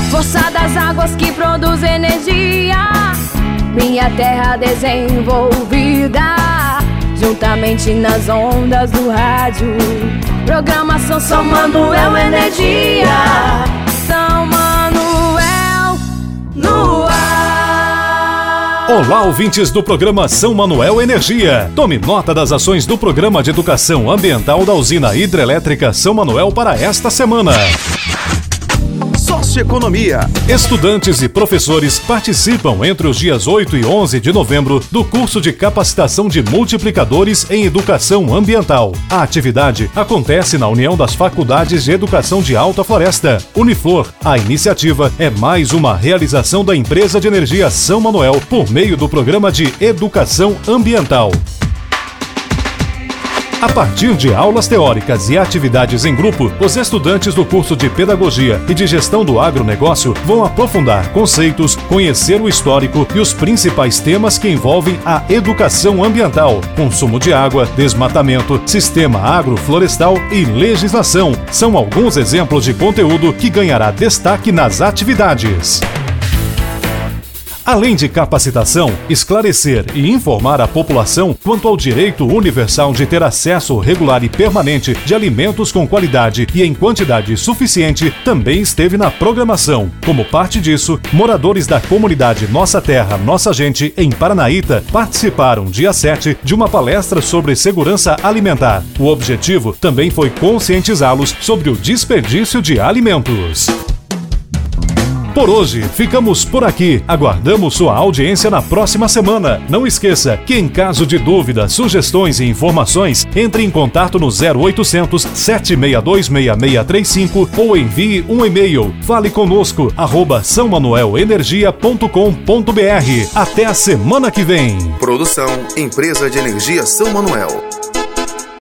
Força das águas que produz energia, minha terra desenvolvida, juntamente nas ondas do rádio. Programação São Manuel Energia. São Manuel no ar. Olá, ouvintes do programa São Manuel Energia. Tome nota das ações do Programa de Educação Ambiental da Usina Hidrelétrica São Manuel para esta semana. Socioeconomia. Estudantes e professores participam entre os dias 8 e 11 de novembro do curso de capacitação de multiplicadores em educação ambiental. A atividade acontece na União das Faculdades de Educação de Alta Floresta, Uniflor. A iniciativa é mais uma realização da Empresa de Energia São Manuel por meio do Programa de Educação Ambiental. A partir de aulas teóricas e atividades em grupo, os estudantes do curso de Pedagogia e de Gestão do Agronegócio vão aprofundar conceitos, conhecer o histórico e os principais temas que envolvem a educação ambiental, consumo de água, desmatamento, sistema agroflorestal e legislação. São alguns exemplos de conteúdo que ganhará destaque nas atividades. Além de capacitação, esclarecer e informar a população quanto ao direito universal de ter acesso regular e permanente de alimentos com qualidade e em quantidade suficiente, também esteve na programação. Como parte disso, moradores da comunidade Nossa Terra, Nossa Gente, em Paranaíta, participaram dia 7 de uma palestra sobre segurança alimentar. O objetivo também foi conscientizá-los sobre o desperdício de alimentos. Por hoje, ficamos por aqui. Aguardamos sua audiência na próxima semana. Não esqueça que, em caso de dúvidas, sugestões e informações, entre em contato no 0800 762 6635 ou envie um e-mail. Fale conosco, @sãomanuelenergia.com.br. Até a semana que vem. Produção Empresa de Energia São Manuel.